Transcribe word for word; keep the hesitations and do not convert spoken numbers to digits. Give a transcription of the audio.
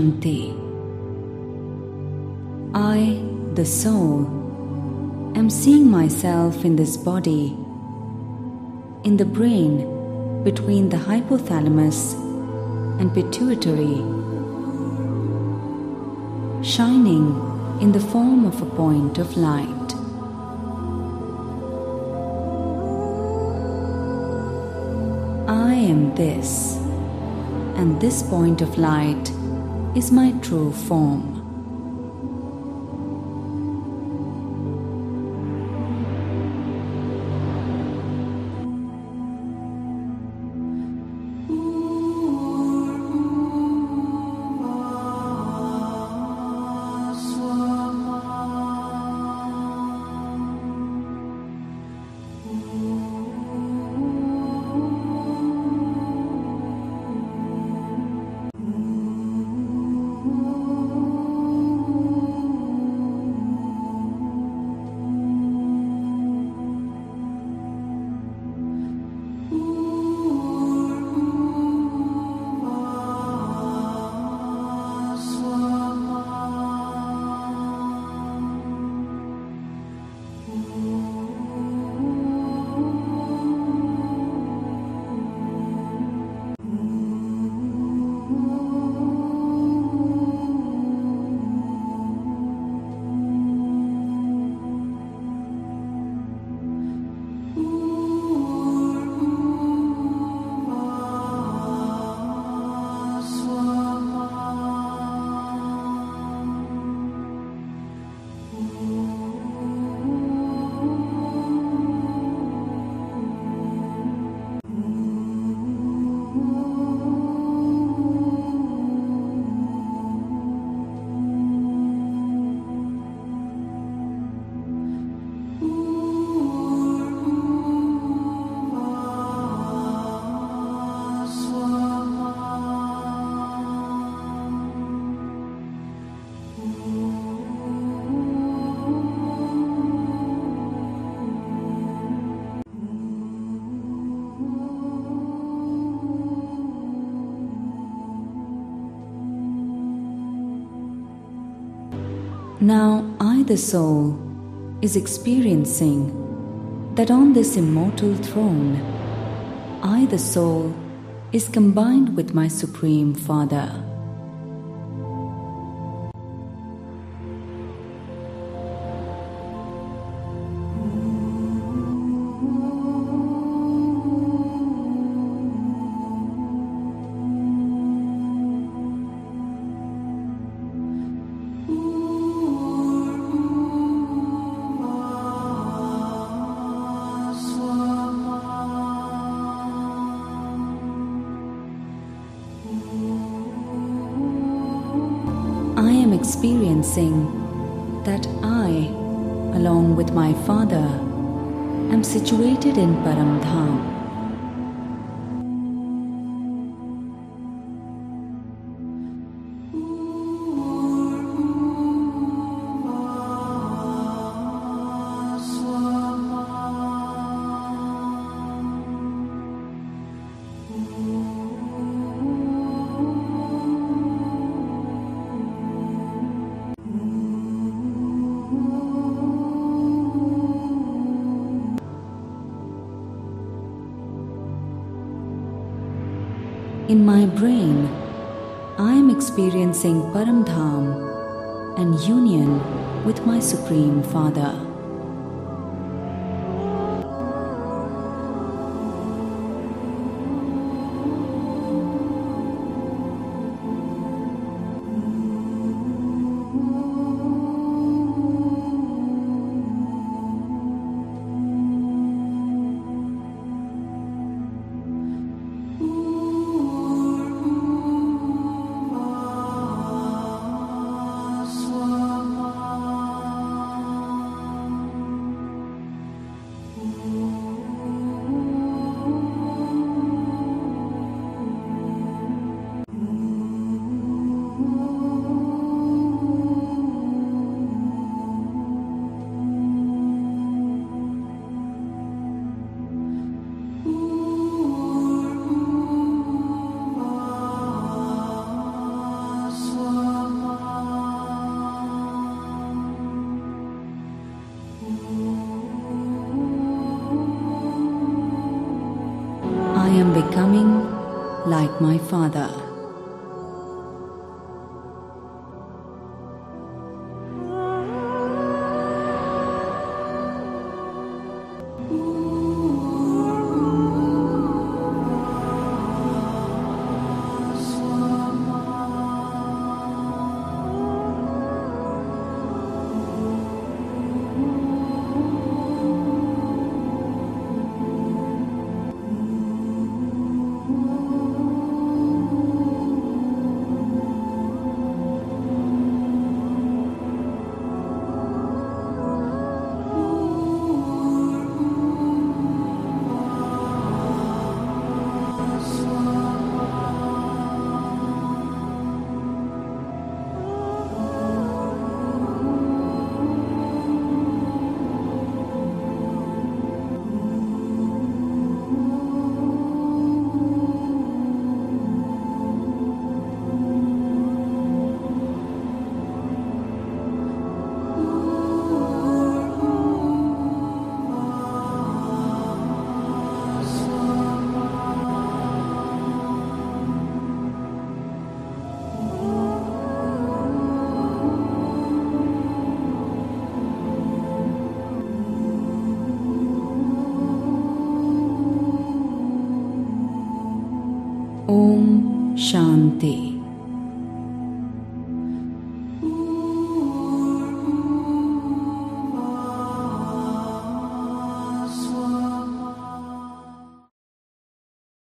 Shanti. I, the soul, am seeing myself in this body, in the brain between the hypothalamus and pituitary, shining in the form of a point of light. I am this, and this point of light is my true form. Now I, the soul, is experiencing that on this immortal throne, I, the soul, is combined with my Supreme Father. I am experiencing that I, along with my Father, am situated in Param Dham. In my brain, I am experiencing Param Dham and union with my Supreme Father. like my father. Om Shanti.